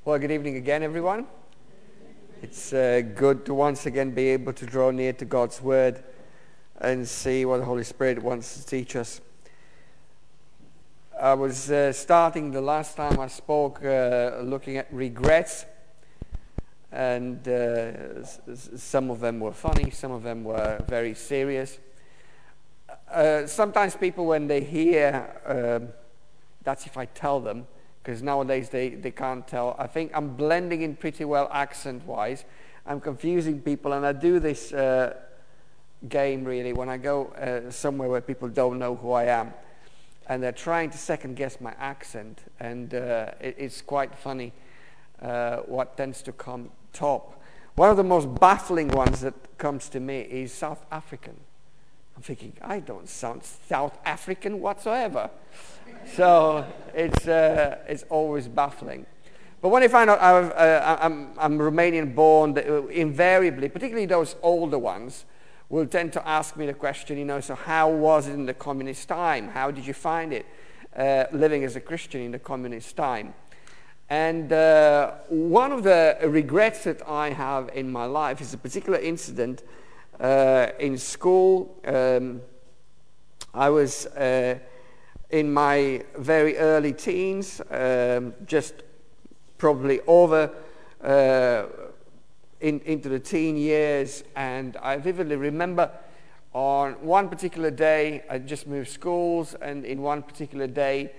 Well, good evening again, everyone. It's good to once again be able to draw near to God's Word and see what the Holy Spirit wants to teach us. I was starting the last time I spoke looking at regrets, and some of them were funny, some of them were very serious. Sometimes people, when they hear, that's if I tell them, because nowadays they can't tell. I think I'm blending in pretty well accent-wise. I'm confusing people, and I do this game really when I go somewhere where people don't know who I am, and they're trying to second-guess my accent, and it's quite funny what tends to come top. One of the most baffling ones that comes to me is South African. I'm thinking, I don't sound South African whatsoever. So it's always baffling. But when I find out I'm Romanian born, invariably, particularly those older ones, will tend to ask me the question, so how was it in the communist time? How did you find it living as a Christian in the communist time? And one of the regrets that I have in my life is a particular incident in school. I was in my very early teens, just probably over into the teen years, and I vividly remember on one particular day, I just moved schools, and in one particular day,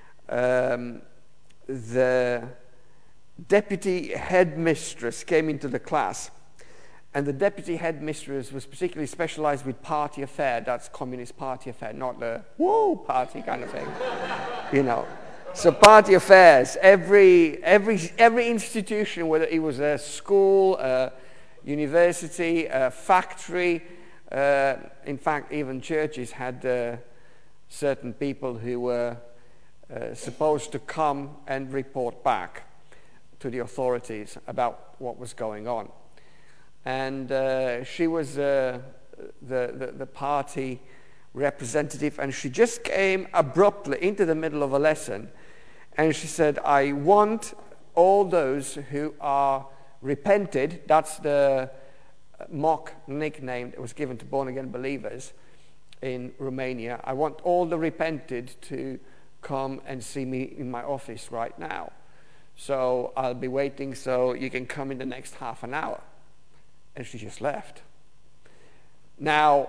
the deputy headmistress came into the class. And the deputy headmistress was particularly specialized with party affair. That's Communist Party affair, not the woo party kind of thing, So party affairs. Every institution, whether it was a school, a university, a factory, in fact, even churches had certain people who were supposed to come and report back to the authorities about what was going on. And she was the party representative, and she just came abruptly into the middle of a lesson, and she said, I want all those who are repented, that's the mock nickname that was given to born-again believers in Romania, I want all the repented to come and see me in my office right now. So I'll be waiting, so you can come in the next half an hour. And she just left. Now,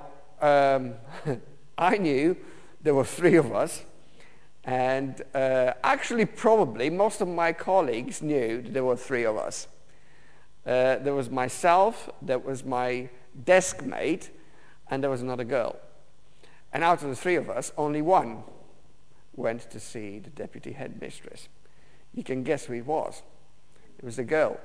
I knew there were three of us, and actually probably most of my colleagues knew that there were three of us. There was myself, there was my desk mate, and there was another girl. And out of the three of us, only one went to see the deputy headmistress. You can guess who it was. It was a girl.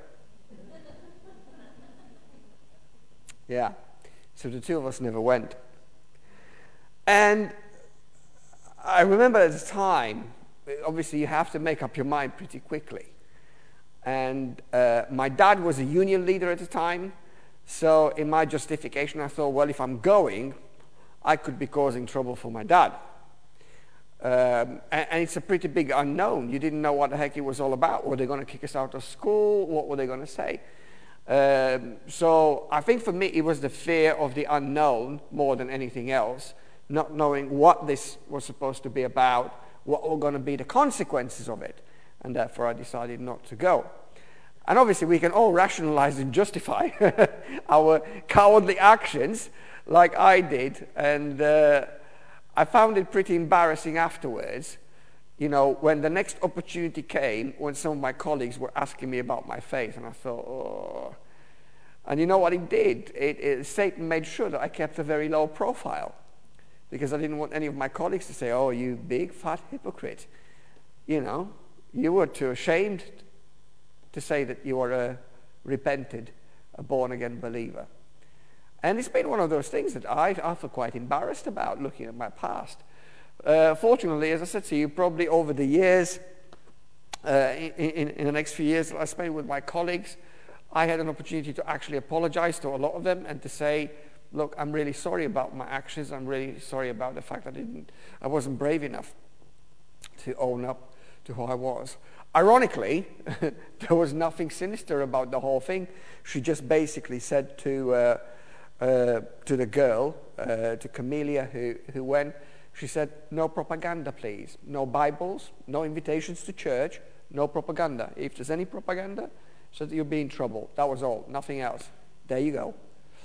Yeah, so the two of us never went. And I remember at the time, obviously you have to make up your mind pretty quickly. And my dad was a union leader at the time, so in my justification I thought, well, if I'm going, I could be causing trouble for my dad. And it's a pretty big unknown. You didn't know what the heck it was all about. Were they going to kick us out of school? What were they going to say? So I think for me it was the fear of the unknown more than anything else, not knowing what this was supposed to be about, what were going to be the consequences of it, and therefore I decided not to go. And obviously we can all rationalize and justify our cowardly actions like I did, and I found it pretty embarrassing afterwards, when the next opportunity came, when some of my colleagues were asking me about my faith, and I thought, oh. And you know what it did? Satan made sure that I kept a very low profile, because I didn't want any of my colleagues to say, oh, you big, fat hypocrite. You were too ashamed to say that you are a repented, a born-again believer. And it's been one of those things that I feel quite embarrassed about, looking at my past. Fortunately, as I said to you, probably over the years, in the next few years I spent with my colleagues, I had an opportunity to actually apologize to a lot of them and to say, look, I'm really sorry about my actions. I'm really sorry about the fact I wasn't brave enough to own up to who I was. Ironically, there was nothing sinister about the whole thing. She just basically said to the girl, to Camelia, who went, she said, no propaganda, please. No Bibles, no invitations to church, no propaganda. If there's any propaganda, so that you'll be in trouble. That was all, nothing else. There you go.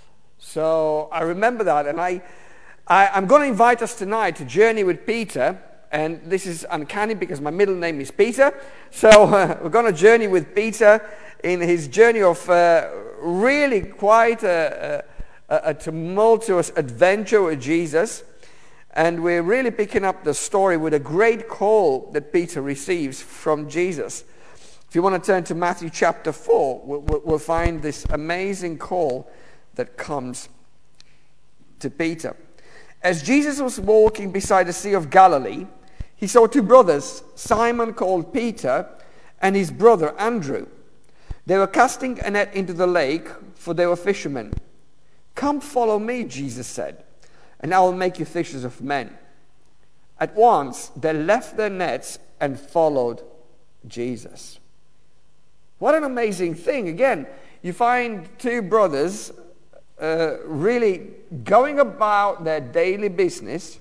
So I remember that, and I'm going to invite us tonight to journey with Peter, and this is uncanny because my middle name is Peter. So we're going to journey with Peter in his journey of really quite a tumultuous adventure with Jesus. And we're really picking up the story with a great call that Peter receives from Jesus. If you want to turn to Matthew chapter 4, we'll find this amazing call that comes to Peter. As Jesus was walking beside the Sea of Galilee, he saw two brothers, Simon called Peter and his brother Andrew. They were casting a net into the lake, for they were fishermen. Come follow me, Jesus said, and I will make you fishers of men. At once they left their nets and followed Jesus. What an amazing thing. Again, you find two brothers really going about their daily business,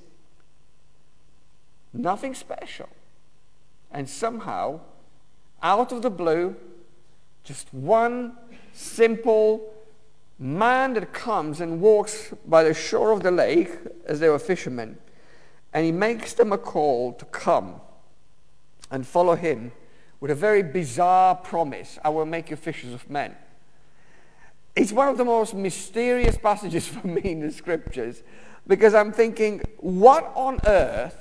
nothing special. And somehow, out of the blue, just one simple man that comes and walks by the shore of the lake as they were fishermen, and he makes them a call to come and follow him with a very bizarre promise: I will make you fishers of men. It's one of the most mysterious passages for me in the scriptures, because I'm thinking, what on earth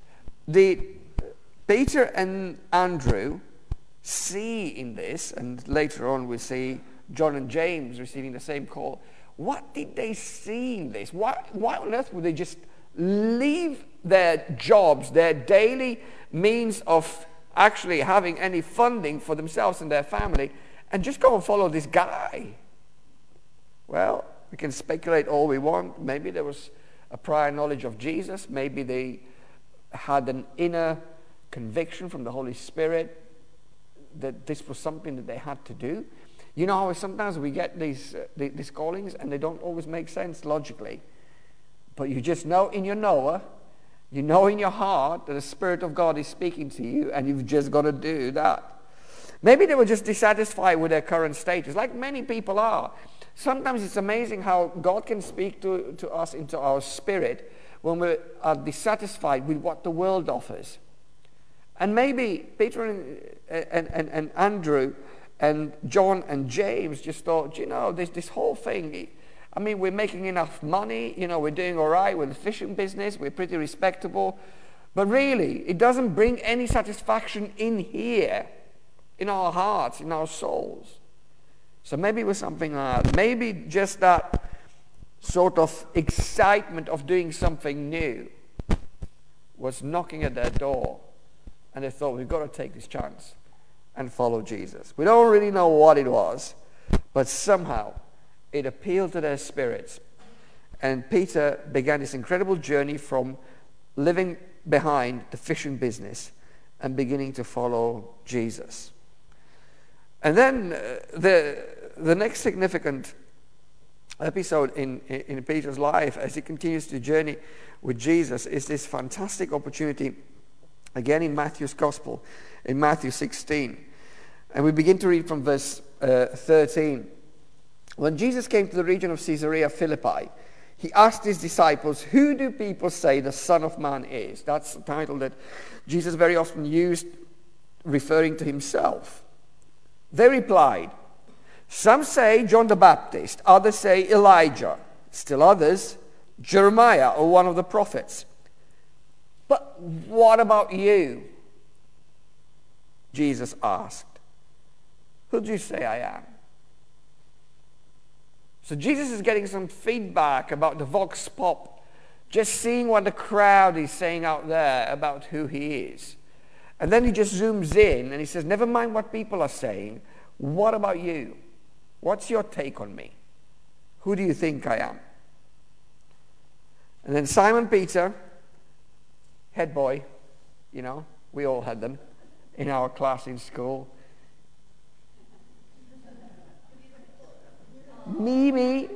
did Peter and Andrew see in this? And later on we see John and James receiving the same call. What did they see in this? Why on earth would they just leave their jobs, their daily means of actually having any funding for themselves and their family, and just go and follow this guy? Well, we can speculate all we want. Maybe there was a prior knowledge of Jesus. Maybe they had an inner conviction from the Holy Spirit that this was something that they had to do. You know how sometimes we get these callings and they don't always make sense logically. But you just know in your knower, you know in your heart that the Spirit of God is speaking to you, and you've just got to do that. Maybe they were just dissatisfied with their current status, like many people are. Sometimes it's amazing how God can speak to us into our spirit when we are dissatisfied with what the world offers. And maybe Peter and Andrew and John and James just thought, this whole thing, I mean, we're making enough money, we're doing all right with the fishing business, we're pretty respectable. But really, it doesn't bring any satisfaction in here, in our hearts, in our souls. So maybe it was something like that. Maybe just that sort of excitement of doing something new was knocking at their door. And they thought, we've got to take this chance and follow Jesus. We don't really know what it was, but somehow it appealed to their spirits. And Peter began this incredible journey from living behind the fishing business and beginning to follow Jesus. And then the next significant episode in Peter's life as he continues to journey with Jesus is this fantastic opportunity, again in Matthew's Gospel, in Matthew 16. And we begin to read from verse 13. When Jesus came to the region of Caesarea Philippi, he asked his disciples, "Who do people say the Son of Man is?" That's the title that Jesus very often used, referring to himself. They replied, "Some say John the Baptist, others say Elijah, still others Jeremiah or one of the prophets." "But what about you?" Jesus asked. "Who do you say I am?" So Jesus is getting some feedback about the vox pop, just seeing what the crowd is saying out there about who he is. And then he just zooms in and he says, never mind what people are saying. What about you? What's your take on me? Who do you think I am? And then Simon Peter, head boy, we all had them in our class in school. Me,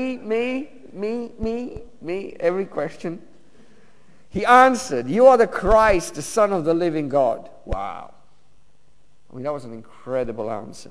every question. He answered, "You are the Christ, the Son of the living God." Wow. I mean, that was an incredible answer.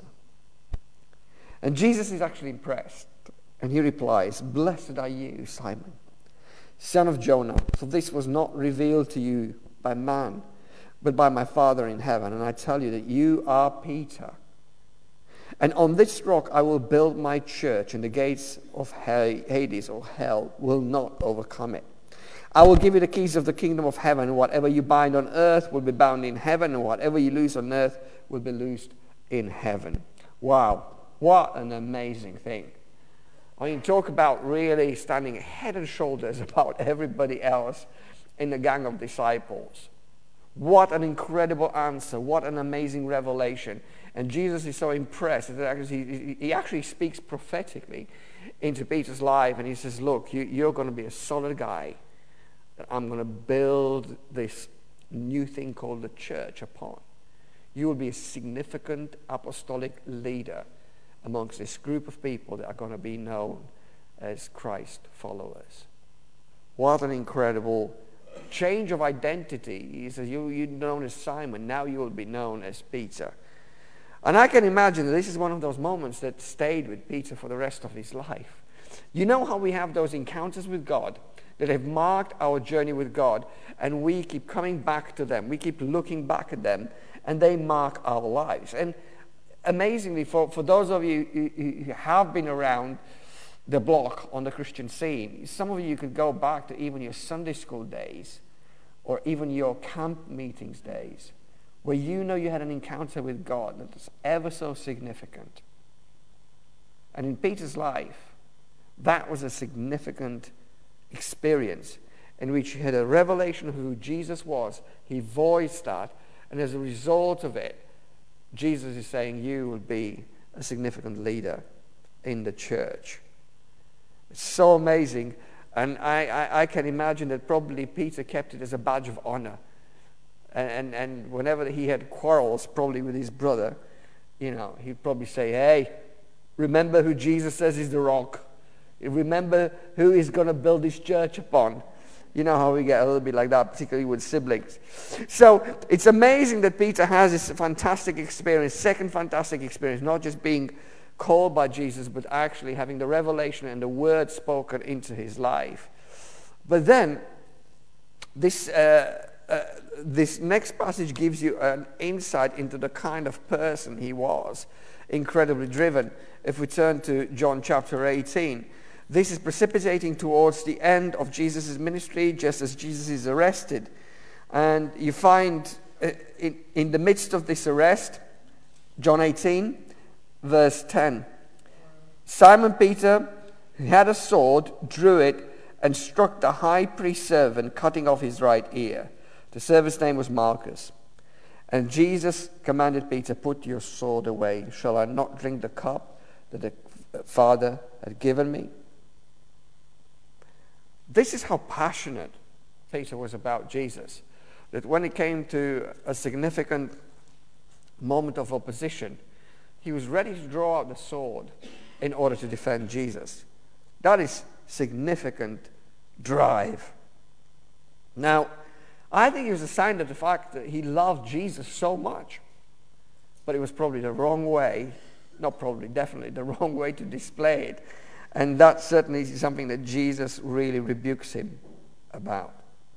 And Jesus is actually impressed. And he replies, "Blessed are you, Simon, son of Jonah, for this was not revealed to you by man, but by my Father in heaven. And I tell you that you are Peter. And on this rock I will build my church, and the gates of Hades or hell will not overcome it. I will give you the keys of the kingdom of heaven. Whatever you bind on earth will be bound in heaven, and whatever you loose on earth will be loosed in heaven." Wow, what an amazing thing. I mean, talk about really standing head and shoulders about everybody else in the gang of disciples. What an incredible answer. What an amazing revelation. And Jesus is so impressed that he actually speaks prophetically into Peter's life. And he says, "Look, you're going to be a solid guy that I'm going to build this new thing called the church upon. You will be a significant apostolic leader amongst this group of people that are going to be known as Christ followers." What an incredible change of identity. He says, you're known as Simon, now you will be known as Peter. And I can imagine that this is one of those moments that stayed with Peter for the rest of his life. You know how we have those encounters with God that have marked our journey with God, and we keep coming back to them, we keep looking back at them, and they mark our lives. And amazingly, for those of you who have been around the block on the Christian scene, some of you could go back to even your Sunday school days or even your camp meetings days where you know you had an encounter with God that was ever so significant. And in Peter's life, that was a significant experience in which he had a revelation of who Jesus was. He voiced that, and as a result of it, Jesus is saying, you will be a significant leader in the church. It's so amazing. And I can imagine that probably Peter kept it as a badge of honor. And whenever he had quarrels, probably with his brother, he'd probably say, "Hey, remember who Jesus says is the rock. Remember who is going to build his church upon." You know how we get a little bit like that, particularly with siblings. So it's amazing that Peter has this fantastic experience, second fantastic experience, not just being called by Jesus, but actually having the revelation and the word spoken into his life. But then, this next passage gives you an insight into the kind of person he was, incredibly driven. If we turn to John chapter 18, this is precipitating towards the end of Jesus' ministry, just as Jesus is arrested. And you find in the midst of this arrest, John 18, verse 10, Simon Peter, who had a sword, drew it and struck the high priest's servant, cutting off his right ear. The servant's name was Malchus. And Jesus commanded Peter, "Put your sword away. Shall I not drink the cup that the Father had given me?" This is how passionate Peter was about Jesus, that when it came to a significant moment of opposition, he was ready to draw out the sword in order to defend Jesus. That is significant drive. Now, I think it was a sign of the fact that he loved Jesus so much, but it was probably the wrong way, not probably, definitely the wrong way to display it. And that certainly is something that Jesus really rebukes him about.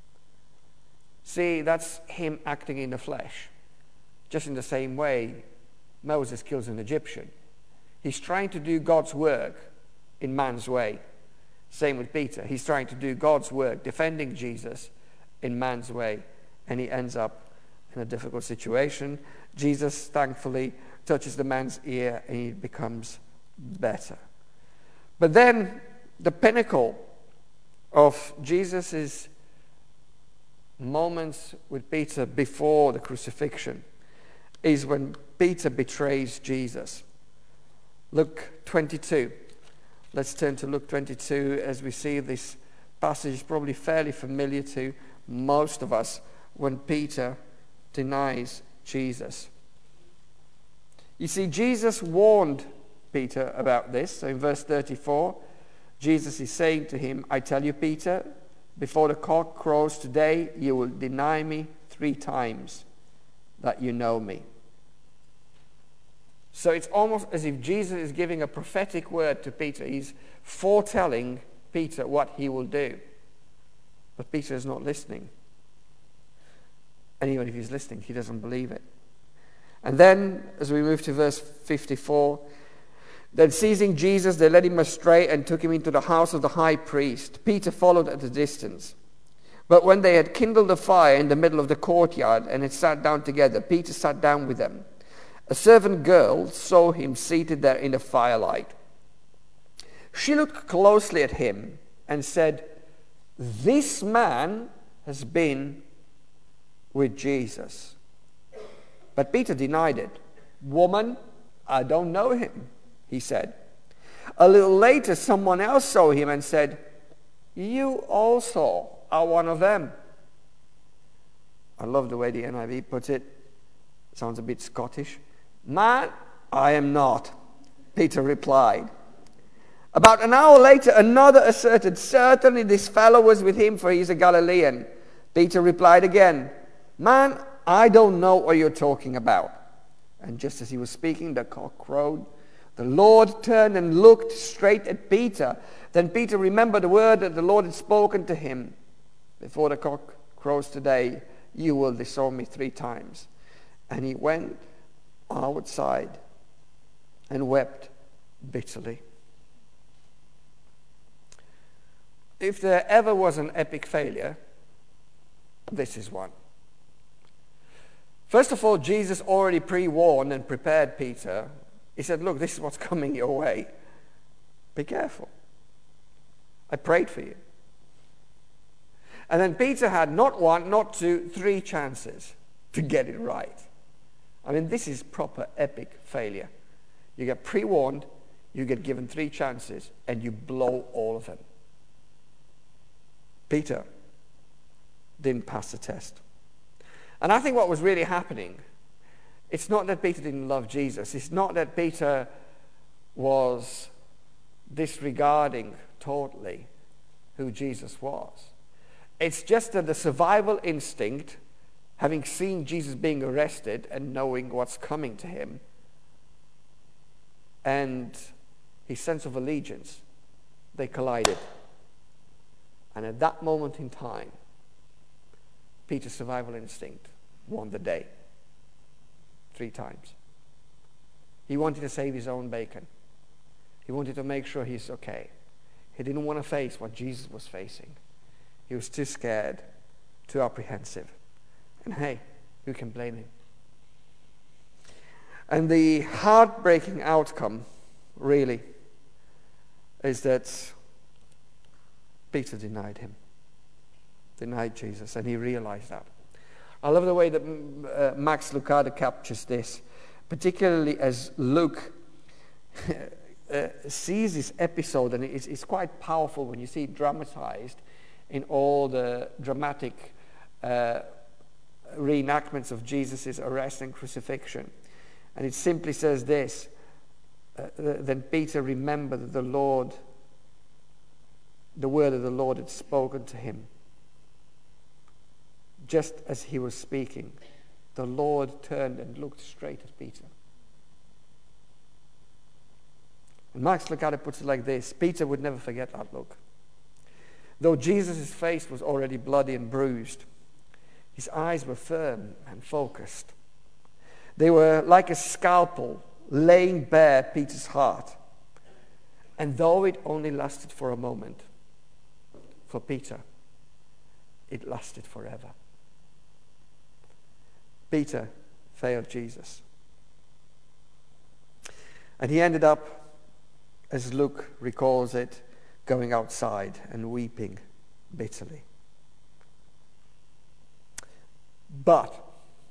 See, that's him acting in the flesh. Just in the same way Moses kills an Egyptian. He's trying to do God's work in man's way. Same with Peter. He's trying to do God's work, defending Jesus in man's way. And he ends up in a difficult situation. Jesus, thankfully, touches the man's ear and he becomes better. But then the pinnacle of Jesus' moments with Peter before the crucifixion is when Peter betrays Jesus. Luke 22. Let's turn to Luke 22 as we see this passage is probably fairly familiar to most of us when Peter denies Jesus. You see, Jesus warned Peter about this. So in verse 34, Jesus is saying to him, I tell you, Peter, before the cock crows today, you will deny me 3 times that you know me. So it's almost as if Jesus is giving a prophetic word to Peter. He's foretelling Peter what he will do. But Peter is not listening. And even if he's listening, he doesn't believe it. And then, as we move to verse 54, then seizing Jesus, they led him astray and took him into the house of the high priest. Peter followed at a distance. But when they had kindled a fire in the middle of the courtyard and had sat down together, Peter sat down with them. A servant girl saw him seated there in the firelight. She looked closely at him and said, this man has been with Jesus. But Peter denied it. Woman, I don't know him, he said. A little later, someone else saw him and said, you also are one of them. I love the way the NIV puts it. Sounds a bit Scottish. Man, I am not, Peter replied. About an hour later, another asserted, certainly this fellow was with him, for he's a Galilean. Peter replied again, man, I don't know what you're talking about. And just as he was speaking, the cock crowed. The Lord turned and looked straight at Peter. Then Peter remembered the word that the Lord had spoken to him. Before the cock crows today, you will disown me 3 times. And he went outside and wept bitterly. If there ever was an epic failure, this is one. First of all, Jesus already pre-warned and prepared Peter. He said, look, this is what's coming your way. Be careful. I prayed for you. And then Peter had not 1, not 2, 3 chances to get it right. I mean, this is proper epic failure. You get pre-warned, you get given 3 chances, and you blow all of them. Peter didn't pass the test. And I think what was really happening, it's not that Peter didn't love Jesus. It's not that Peter was disregarding totally who Jesus was. It's just that the survival instinct, having seen Jesus being arrested and knowing what's coming to him, and his sense of allegiance, they collided. And at that moment in time, Peter's survival instinct won the day 3 times. He wanted to save his own bacon. He wanted to make sure he's okay. He didn't want to face what Jesus was facing. He was too scared, too apprehensive. And hey, who can blame him? And the heartbreaking outcome, really, is that Peter denied him, denied Jesus, and he realized that. I love the way that Max Lucado captures this, particularly as Luke sees this episode, and it's quite powerful when you see it dramatized in all the dramatic reenactments of Jesus' arrest and crucifixion. And it simply says this, then Peter remembered that the word of the Lord had spoken to him. Just as he was speaking, the Lord turned and looked straight at Peter. And Max Lucado puts it like this: Peter would never forget that look. Though Jesus' face was already bloody and bruised, his eyes were firm and focused. They were like a scalpel laying bare Peter's heart. And though it only lasted for a moment, for Peter, it lasted forever. Peter failed Jesus. And he ended up, as Luke recalls it, going outside and weeping bitterly. But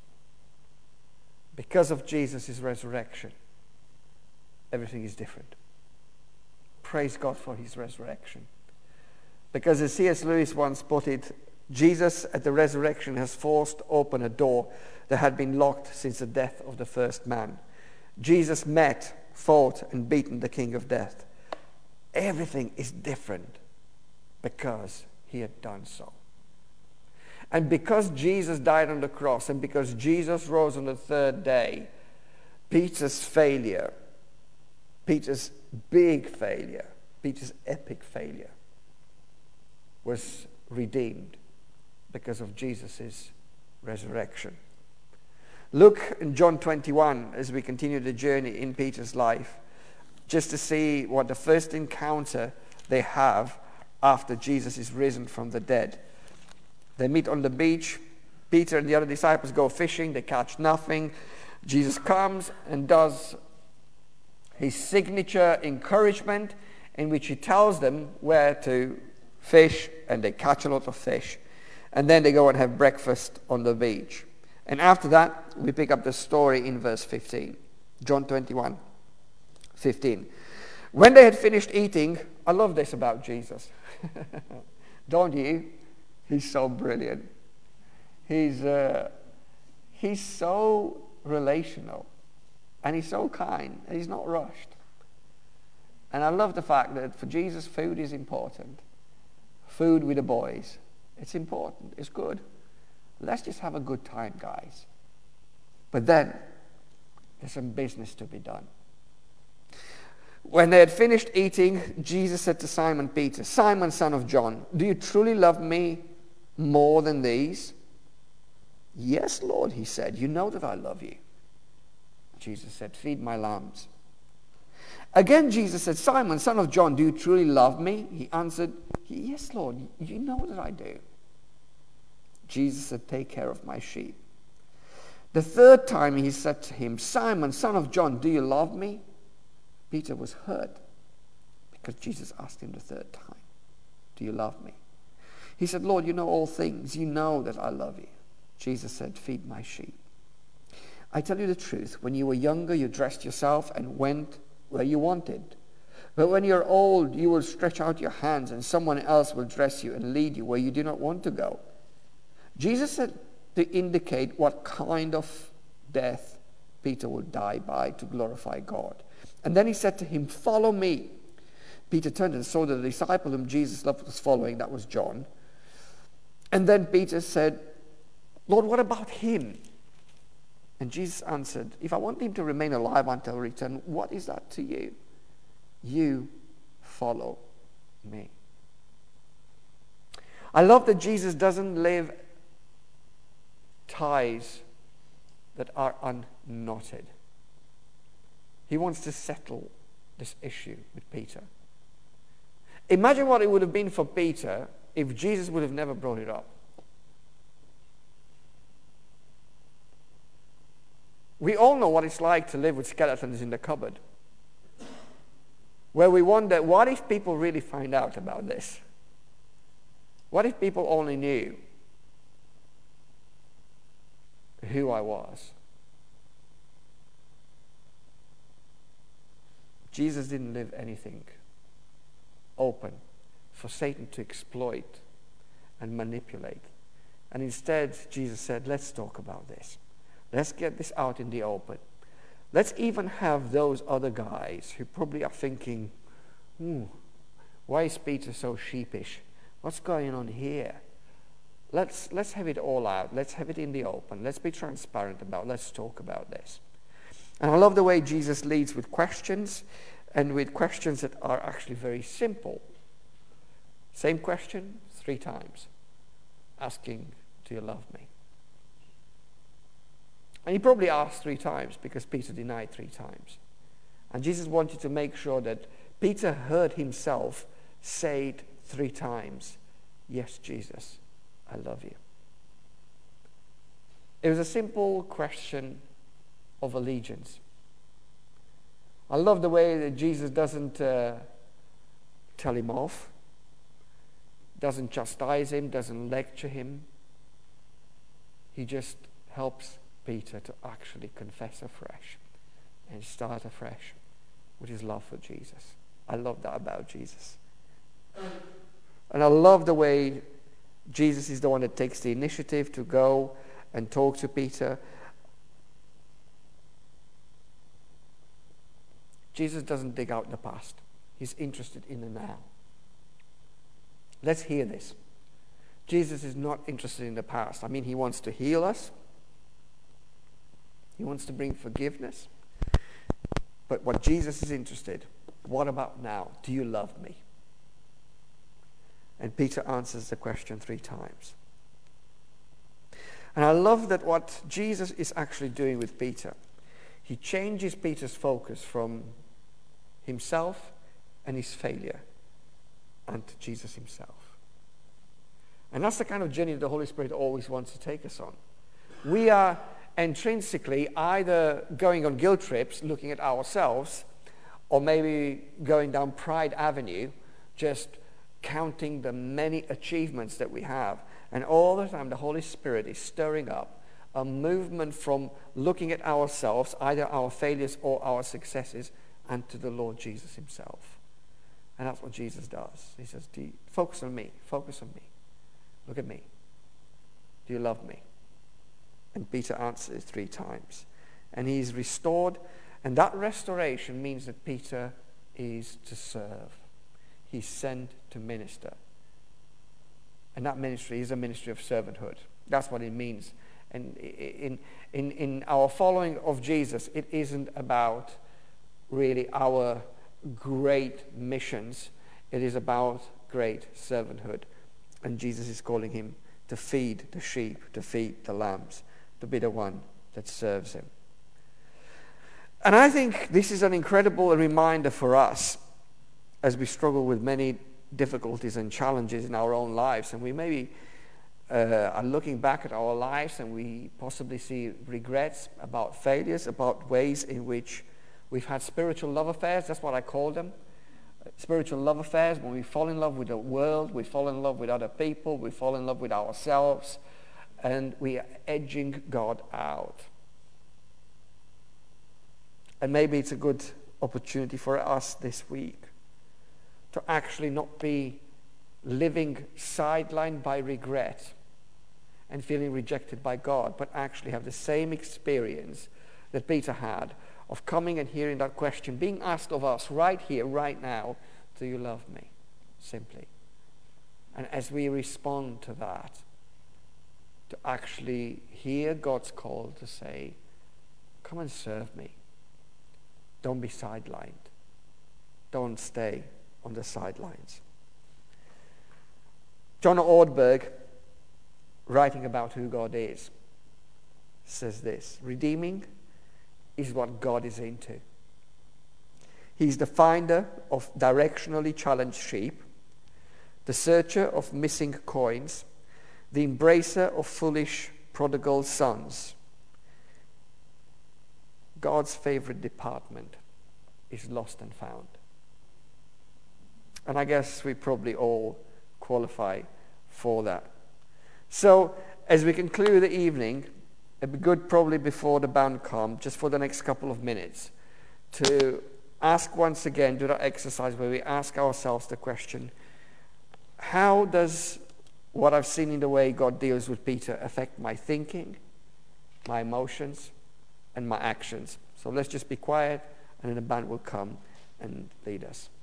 because of Jesus' resurrection, everything is different. Praise God for his resurrection. Because as C.S. Lewis once put it, Jesus at the resurrection has forced open a door that had been locked since the death of the first man. Jesus met, fought, and beaten the king of death. Everything is different because he had done so. And because Jesus died on the cross, and because Jesus rose on the third day, Peter's failure, Peter's big failure, Peter's epic failure, was redeemed because of Jesus' resurrection. Look in John 21 as we continue the journey in Peter's life, just to see what the first encounter they have after Jesus is risen from the dead. They meet on the beach. Peter and the other disciples go fishing. They catch nothing. Jesus comes and does his signature encouragement, in which he tells them where to fish, and they catch a lot of fish. And then they go and have breakfast on the beach. And after that, we pick up the story in verse 15. John 21, 15. When they had finished eating, I love this about Jesus. Don't you? He's so brilliant. He's so relational. And he's so kind. And he's not rushed. And I love the fact that for Jesus, food is important. Food with the boys. It's important. It's good. Let's just have a good time, guys. But then, there's some business to be done. When they had finished eating, Jesus said to Simon Peter, "Simon, son of John, do you truly love me more than these?" "Yes, Lord," he said, "you know that I love you." Jesus said, "Feed my lambs." Again, Jesus said, "Simon, son of John, do you truly love me?" He answered, "Yes, Lord, you know that I do." Jesus said, "Take care of my sheep." The third time he said to him, "Simon, son of John, do you love me?" Peter was hurt because Jesus asked him the third time, "Do you love me?" He said, "Lord, you know all things. You know that I love you." Jesus said, "Feed my sheep. I tell you the truth, when you were younger, you dressed yourself and went where you wanted. But when you're old, you will stretch out your hands and someone else will dress you and lead you where you do not want to go." Jesus said to indicate what kind of death Peter would die by to glorify God. And then he said to him, "Follow me." Peter turned and saw the disciple whom Jesus loved was following. That was John. And then Peter said, "Lord, what about him?" And Jesus answered, "If I want him to remain alive until I return, what is that to you? You follow me." I love that Jesus doesn't live ties that are unknotted. He wants to settle this issue with Peter. Imagine what it would have been for Peter if Jesus would have never brought it up. We all know what it's like to live with skeletons in the cupboard, where we wonder, what if people really find out about this? What if people only knew who I was? Jesus didn't leave anything open for Satan to exploit and manipulate. And instead, Jesus said, "Let's talk about this. Let's get this out in the open. Let's even have those other guys who probably are thinking, why is Peter so sheepish? What's going on here? Let's have it all out. Let's have it in the open. Let's be transparent about it. Let's talk about this." And I love the way Jesus leads with questions, and with questions that are actually very simple. Same question 3 times, asking, "Do you love me?" And he probably asked 3 times because Peter denied 3 times. And Jesus wanted to make sure that Peter heard himself say it 3 times, "Yes, Jesus, I love you." It was a simple question of allegiance. I love the way that Jesus doesn't tell him off, doesn't chastise him, doesn't lecture him. He just helps Peter to actually confess afresh and start afresh with his love for Jesus. I love that about Jesus. And I love the way Jesus is the one that takes the initiative to go and talk to Peter. Jesus doesn't dig out the past. He's interested in the now. Let's hear this. Jesus is not interested in the past. I mean, he wants to heal us. He wants to bring forgiveness. But what Jesus is interested, what about now? Do you love me? And Peter answers the question 3 times. And I love that what Jesus is actually doing with Peter. He changes Peter's focus from himself and his failure onto Jesus himself. And that's the kind of journey that the Holy Spirit always wants to take us on. We are intrinsically either going on guilt trips, looking at ourselves, or maybe going down Pride Avenue, just counting the many achievements that we have. And all the time the Holy Spirit is stirring up a movement from looking at ourselves, either our failures or our successes, and to the Lord Jesus himself. And that's what Jesus does. He says, focus on me, focus on me. Look at me. Do you love me? And Peter answers 3 times. And he's restored. And that restoration means that Peter is to serve. He's sent to minister. And that ministry is a ministry of servanthood. That's what it means. And in our following of Jesus, it isn't about really our great missions. It is about great servanthood. And Jesus is calling him to feed the sheep, to feed the lambs, to be the one that serves him. And I think this is an incredible reminder for us as we struggle with many difficulties and challenges in our own lives. And we maybe are looking back at our lives and we possibly see regrets about failures, about ways in which we've had spiritual love affairs. That's what I call them. Spiritual love affairs, when we fall in love with the world, we fall in love with other people, we fall in love with ourselves, and we are edging God out. And maybe it's a good opportunity for us this week to actually not be living sidelined by regret and feeling rejected by God, but actually have the same experience that Peter had of coming and hearing that question, being asked of us right here, right now, do you love me? Simply. And as we respond to that, to actually hear God's call to say, come and serve me. Don't be sidelined. Don't stay on the sidelines. John Ortberg, writing about who God is, says this: redeeming is what God is into. He's the finder of directionally challenged sheep, the searcher of missing coins, the embracer of foolish prodigal sons. God's favorite department is lost and found. And I guess we probably all qualify for that. So, as we conclude the evening, it'd be good probably before the band come, just for the next couple of minutes, to ask once again, do that exercise where we ask ourselves the question, how does what I've seen in the way God deals with Peter affect my thinking, my emotions, and my actions? So let's just be quiet, and then the band will come and lead us.